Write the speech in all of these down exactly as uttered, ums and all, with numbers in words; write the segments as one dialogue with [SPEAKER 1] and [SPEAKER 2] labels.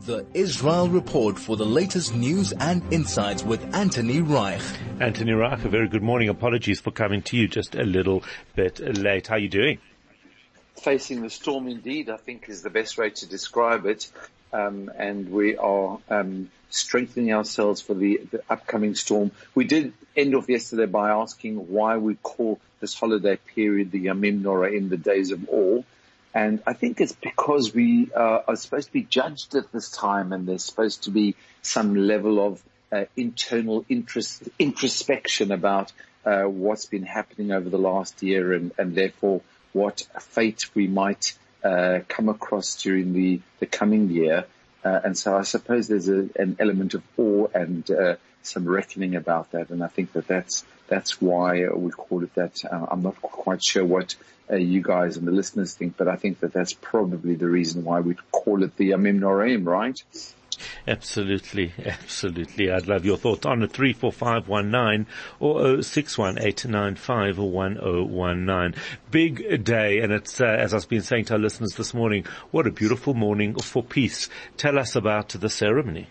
[SPEAKER 1] The Israel Report for the latest news and insights with Anthony Reich.
[SPEAKER 2] Anthony Reich, a very good morning. Apologies for coming to you just a little bit late. How are you doing?
[SPEAKER 3] Facing the storm indeed, I think, is the best way to describe it. Um, and we are um, strengthening ourselves for the, the upcoming storm. We did end off yesterday by asking why we call this holiday period the Yamim Noraim, the days of awe. And I think it's because we uh, are supposed to be judged at this time, and there's supposed to be some level of uh, internal interest, introspection about uh, what's been happening over the last year, and, and therefore what fate we might uh, come across during the, the coming year. Uh, and so I suppose there's a, an element of awe and uh, some reckoning about that, and I think that that's that's why we call it that. Uh, I'm not quite sure what uh, you guys and the listeners think, but I think that that's probably the reason why we call it the Yamim Noraim, right?
[SPEAKER 2] Absolutely, absolutely. I'd love your thoughts on it. three four five one nine or oh six one eight nine five one oh one nine. Big day, and it's, uh, as I've been saying to our listeners this morning, what a beautiful morning for peace. Tell us about the ceremony.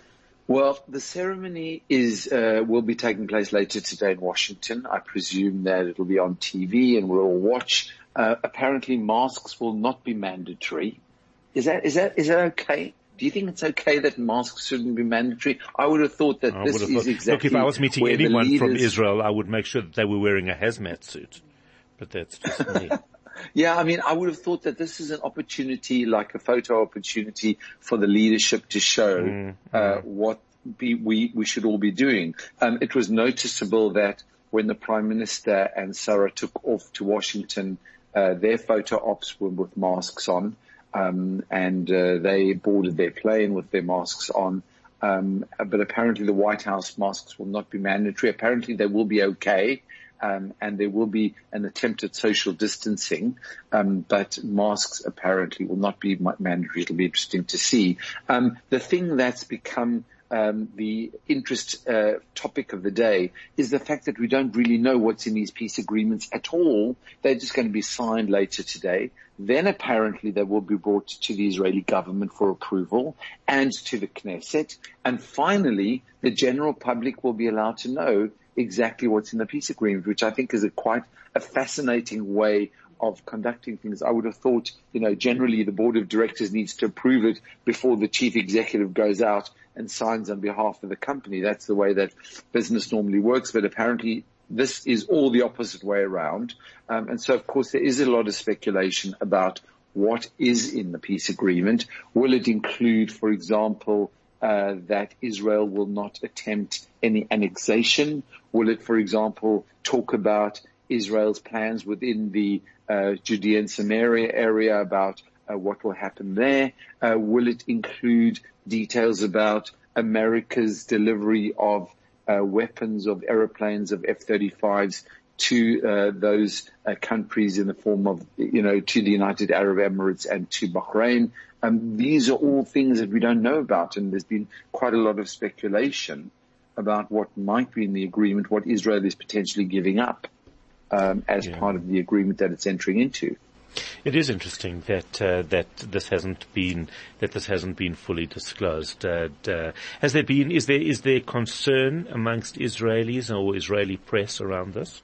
[SPEAKER 3] Well, the ceremony is uh, will be taking place later today in Washington. I presume that it'll be on T V and we'll watch. Uh, apparently masks will not be mandatory. Is that, is that, is that okay? Do you think it's okay that masks shouldn't be mandatory? I would have thought that
[SPEAKER 2] I
[SPEAKER 3] this is
[SPEAKER 2] thought,
[SPEAKER 3] exactly.
[SPEAKER 2] Look, if I was meeting
[SPEAKER 3] where
[SPEAKER 2] anyone
[SPEAKER 3] leaders...
[SPEAKER 2] from Israel, I would make sure that they were wearing a hazmat suit. But that's just me.
[SPEAKER 3] Yeah, I mean, I would have thought that this is an opportunity, like a photo opportunity for the leadership to show mm, uh, mm. what be, we, we should all be doing. Um, it was noticeable that when the Prime Minister and Sarah took off to Washington, uh, their photo ops were with masks on. Um, and uh, they boarded their plane with their masks on. Um, but apparently the White House masks will not be mandatory. Apparently they will be okay. Um, and there will be an attempt at social distancing, um, but masks apparently will not be mandatory. It'll be interesting to see. Um, the thing that's become um, the interest uh, topic of the day is the fact that we don't really know what's in these peace agreements at all. They're just going to be signed later today. Then apparently they will be brought to the Israeli government for approval and to the Knesset. And finally, the general public will be allowed to know exactly what's in the peace agreement, which I think is a quite a fascinating way of conducting things. I would have thought, you know, generally the board of directors needs to approve it before the chief executive goes out and signs on behalf of the company. That's the way that business normally works, but apparently this is all the opposite way around. Um, and so, of course, there is a lot of speculation about what is in the peace agreement. Will it include, for example, uh, that Israel will not attempt any annexation? Will it, for example, talk about Israel's plans within the uh, Judea and Samaria area about uh, what will happen there? Uh, will it include details about America's delivery of uh, weapons, of aeroplanes, of F thirty-fives to uh, those uh, countries in the form of, you know, to the United Arab Emirates and to Bahrain? Um, these are all things that we don't know about, and there's been quite a lot of speculation about what might be in the agreement, what Israel is potentially giving up um, as yeah. part of the agreement that it's entering into.
[SPEAKER 2] It is interesting that uh, that this hasn't been that this hasn't been fully disclosed. Uh, uh, has there been? Is there is there concern amongst Israelis or Israeli press around this?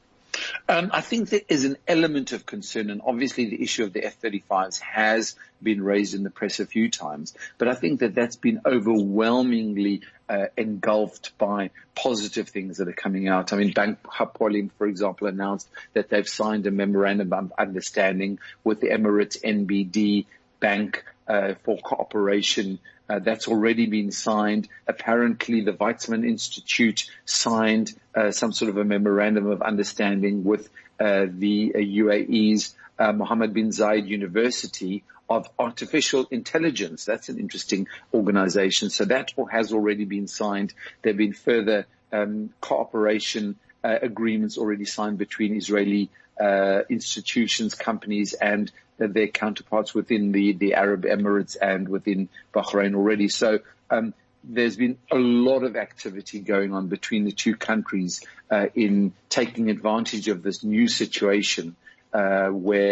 [SPEAKER 3] Um, I think there is an element of concern, and obviously the issue of the F thirty-fives has been raised in the press a few times, but I think that that's been overwhelmingly uh, engulfed by positive things that are coming out. I mean, Bank Hapoalim, for example, announced that they've signed a memorandum of understanding with the Emirates N B D Bank uh, for cooperation. Uh, that's already been signed. Apparently, the Weizmann Institute signed uh, some sort of a memorandum of understanding with uh, the uh, U A E's uh, Mohammed bin Zayed University of Artificial Intelligence. That's an interesting organization. So that has already been signed. There have been further um, cooperation uh, agreements already signed between Israeli uh, institutions, companies, and their counterparts within the, the Arab Emirates and within Bahrain already. So um, there's been a lot of activity going on between the two countries uh, in taking advantage of this new situation uh, where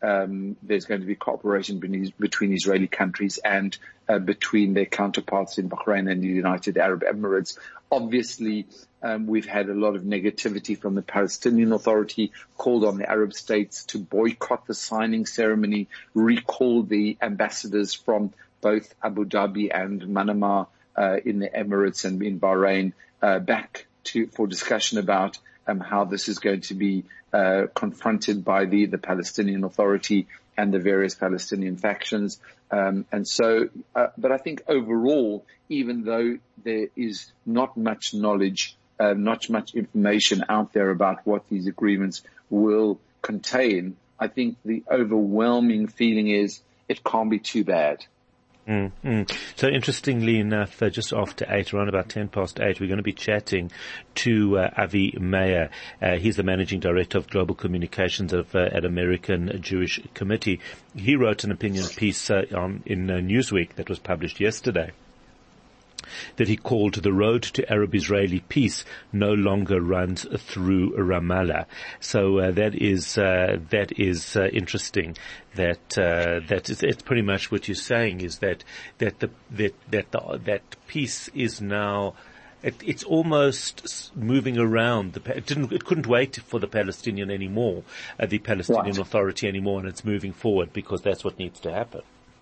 [SPEAKER 3] um, there's going to be cooperation between, between Israeli countries and uh, between their counterparts in Bahrain and the United Arab Emirates. Obviously, um, we've had a lot of negativity from the Palestinian Authority, called on the Arab states to boycott the signing ceremony, recall the ambassadors from both Abu Dhabi and Manama uh, in the Emirates and in Bahrain uh, back to for discussion about um, how this is going to be uh, confronted by the, the Palestinian Authority and the various Palestinian factions. Um, and so, uh, but I think overall, even though there is not much knowledge, uh, not much information out there about what these agreements will contain, I think the overwhelming feeling is it can't be too bad.
[SPEAKER 2] Mm, mm. So interestingly enough, uh, just after eight, around about ten past eight, we're going to be chatting to uh, Avi Meir. Uh, he's the managing director of global communications of, uh, at American Jewish Committee. He wrote an opinion piece uh, on, in uh, Newsweek that was published yesterday, that he called "The Road to Arab-Israeli Peace no longer runs through Ramallah." So uh, that is uh, that is uh, interesting. That uh, that is, it's pretty much what you're saying is that that the that that the, that peace is now. It, it's almost moving around. The, it didn't. It couldn't wait for the Palestinian anymore, uh, the Palestinian right. Authority anymore, and it's moving forward because that's what needs to happen.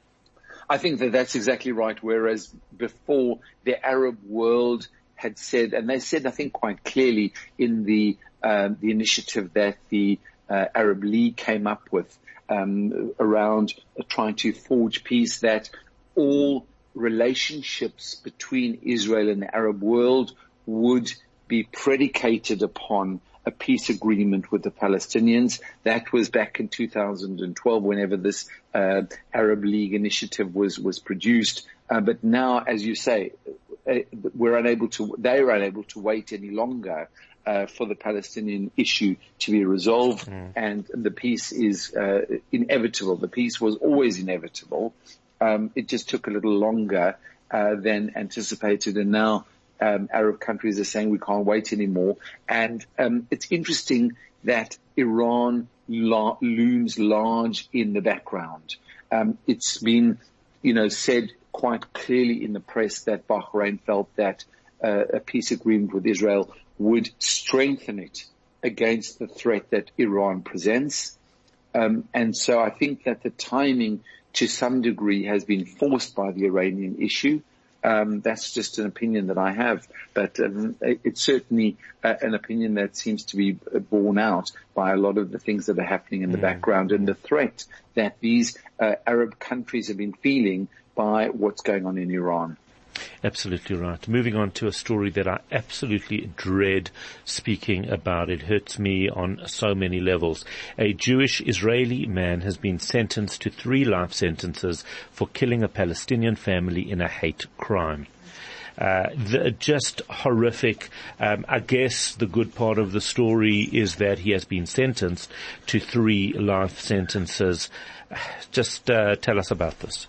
[SPEAKER 3] I think that that's exactly right. Whereas before, the Arab world had said, and they said, I think quite clearly in the uh, the initiative that the uh, Arab League came up with um, around uh, trying to forge peace, that all relationships between Israel and the Arab world would be predicated upon a peace agreement with the Palestinians. That was back in two thousand twelve, whenever this uh, Arab League initiative was was produced. Uh, but now, as you say, uh, we're unable to. They are unable to wait any longer uh, for the Palestinian issue to be resolved, mm. and the peace is uh, inevitable. The peace was always inevitable. Um, it just took a little longer uh, than anticipated, and now. Um, Arab countries are saying we can't wait anymore. And um, it's interesting that Iran lo- looms large in the background. Um, it's been, you know, said quite clearly in the press that Bahrain felt that uh, a peace agreement with Israel would strengthen it against the threat that Iran presents. Um, and so I think that the timing to some degree has been forced by the Iranian issue. Um, that's just an opinion that I have, but um, it's certainly uh, an opinion that seems to be borne out by a lot of the things that are happening in the mm. background and the threat that these uh, Arab countries have been feeling by what's going on in Iran.
[SPEAKER 2] Absolutely right. Moving on to a story that I absolutely dread speaking about. It hurts me on so many levels. A Jewish Israeli man has been sentenced to three life sentences for killing a Palestinian family in a hate crime. Uh, the, just horrific. Um, I guess the good part of the story is that he has been sentenced to three life sentences. Just uh, tell us about this.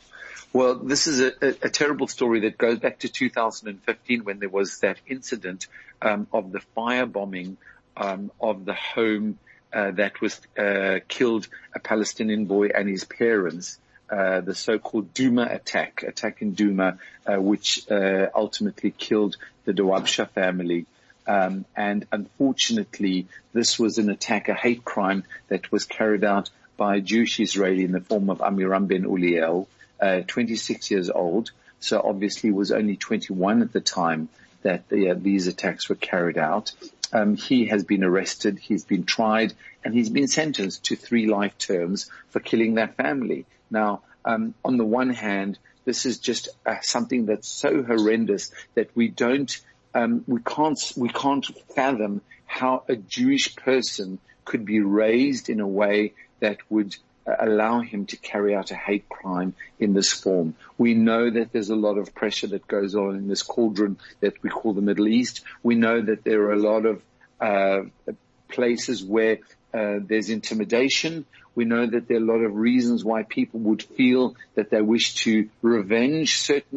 [SPEAKER 3] Well, this is a, a, a terrible story that goes back to two thousand fifteen when there was that incident um, of the firebombing um, of the home uh, that was uh, killed a Palestinian boy and his parents, uh, the so-called Duma attack, attack in Duma, uh, which uh, ultimately killed the Dawabsha family. Um, and unfortunately, this was an attack, a hate crime that was carried out by a Jewish Israeli in the form of Amiram Ben Uliel. Uh, twenty-six years old, so obviously was only twenty-one at the time that the, uh, these attacks were carried out. Um, he has been arrested, he's been tried, and he's been sentenced to three life terms for killing that family. Now, um, on the one hand, this is just uh, something that's so horrendous that we don't, um, we can't, we can't fathom how a Jewish person could be raised in a way that would allow him to carry out a hate crime in this form. We know that there's a lot of pressure that goes on in this cauldron that we call the Middle East. We know that there are a lot of uh places where uh there's intimidation. We know that there are a lot of reasons why people would feel that they wish to revenge certain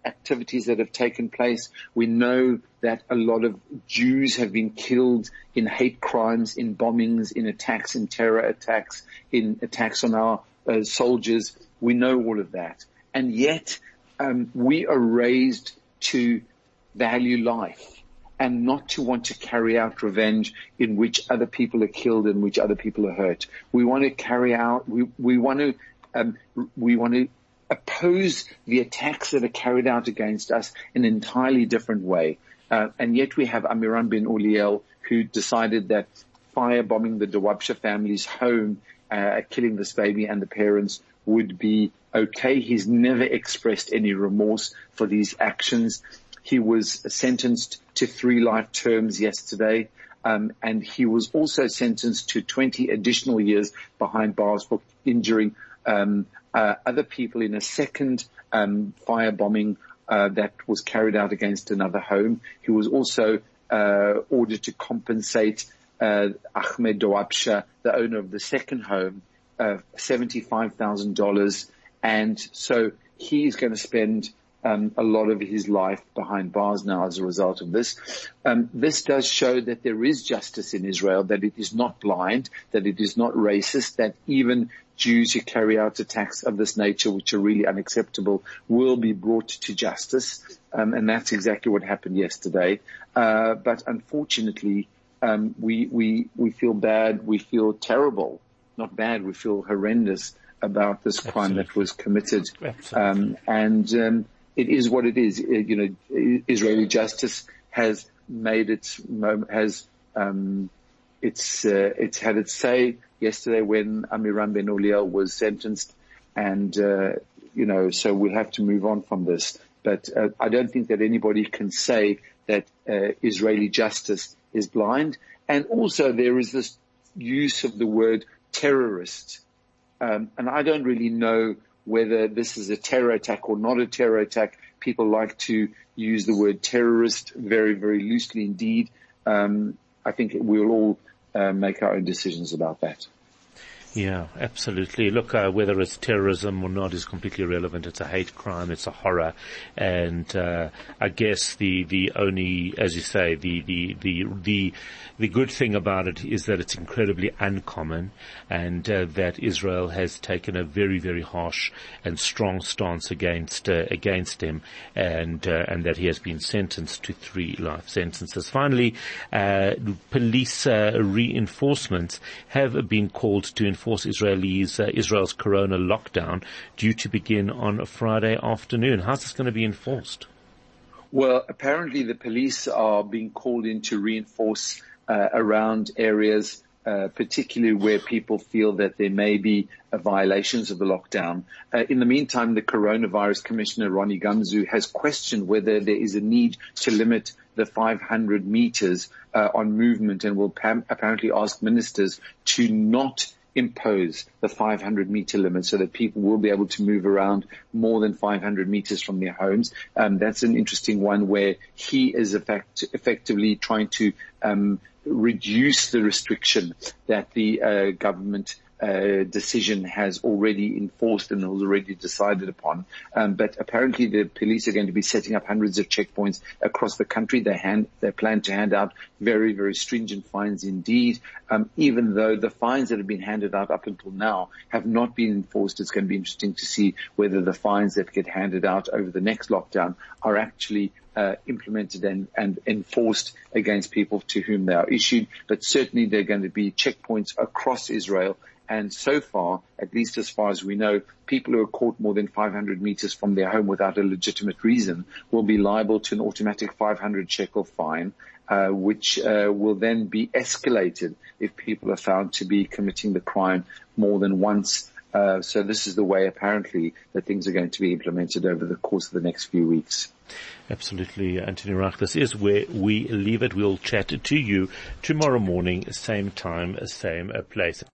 [SPEAKER 3] activities that have taken place. We know that a lot of Jews have been killed in hate crimes, in bombings, in attacks, in terror attacks, in attacks on our uh, soldiers. We know all of that. And yet, um, we are raised to value life and not to want to carry out revenge in which other people are killed and which other people are hurt. We want to carry out, we, we want to, um, we want to oppose the attacks that are carried out against us in an entirely different way. Uh, and yet we have Amiram Ben Uliel, who decided that firebombing the Dawabsha family's home, uh, killing this baby and the parents would be okay. He's never expressed any remorse for these actions. He was sentenced to three life terms yesterday, um, and he was also sentenced to twenty additional years behind bars for injuring um, uh, other people in a second um, firebombing uh, that was carried out against another home. He was also uh, ordered to compensate uh, Ahmed Dawabsha, the owner of the second home, uh, seventy-five thousand dollars, and so he's going to spend Um, a lot of his life behind bars now as a result of this. Um, this does show that there is justice in Israel, that it is not blind, that it is not racist, that even Jews who carry out attacks of this nature, which are really unacceptable, will be brought to justice. Um, and that's exactly what happened yesterday. Uh, but unfortunately, um, we, we, we feel bad, we feel terrible, not bad, we feel horrendous about this crime Absolutely. that was committed. Um, and, um, it is what it is. You know, Israeli justice has made its, has, um, it's, uh, it's had its say yesterday when Amiram Ben Uliel was sentenced. And, uh, you know, so we'll have to move on from this. But, uh, I don't think that anybody can say that, uh, Israeli justice is blind. And also there is this use of the word terrorist. Um, and I don't really know whether this is a terror attack or not a terror attack. People like to use the word terrorist very, very loosely indeed. Um, I think we'll all uh, make our own decisions about that.
[SPEAKER 2] Yeah, absolutely. Look, uh, whether it's terrorism or not is completely irrelevant. It's a hate crime. It's a horror. And, uh, I guess the, the only, as you say, the, the, the, the, the good thing about it is that it's incredibly uncommon and, uh, that Israel has taken a very, very harsh and strong stance against, uh, against him and, uh, and that he has been sentenced to three life sentences. Finally, uh, police, uh, reinforcements have been called to enforce Israelis, uh, Israel's corona lockdown due to begin on a Friday afternoon. How's this going to be enforced?
[SPEAKER 3] Well, apparently the police are being called in to reinforce uh, around areas, uh, particularly where people feel that there may be uh, violations of the lockdown. Uh, in the meantime, the Coronavirus Commissioner, Ronnie Gamzu, has questioned whether there is a need to limit the five hundred meters uh, on movement and will pam- apparently ask ministers to not impose the five hundred meter limit so that people will be able to move around more than five hundred meters from their homes. Um, that's an interesting one where he is effect- effectively trying to um, reduce the restriction that the uh, government uh, decision has already enforced and has already decided upon. Um, but apparently the police are going to be setting up hundreds of checkpoints across the country. They hand, they plan to hand out very, very stringent fines indeed. Um, even though the fines that have been handed out up until now have not been enforced, it's going to be interesting to see whether the fines that get handed out over the next lockdown are actually Uh, implemented and, and enforced against people to whom they are issued. But certainly there are going to be checkpoints across Israel. And so far, at least as far as we know, people who are caught more than five hundred meters from their home without a legitimate reason will be liable to an automatic five hundred shekel fine, uh, which uh, will then be escalated if people are found to be committing the crime more than once. Uh, so this is the way, apparently, that things are going to be implemented over the course of the next few weeks.
[SPEAKER 2] Absolutely, Anthony Reich. This is where we leave it. We'll chat to you tomorrow morning, same time, same place.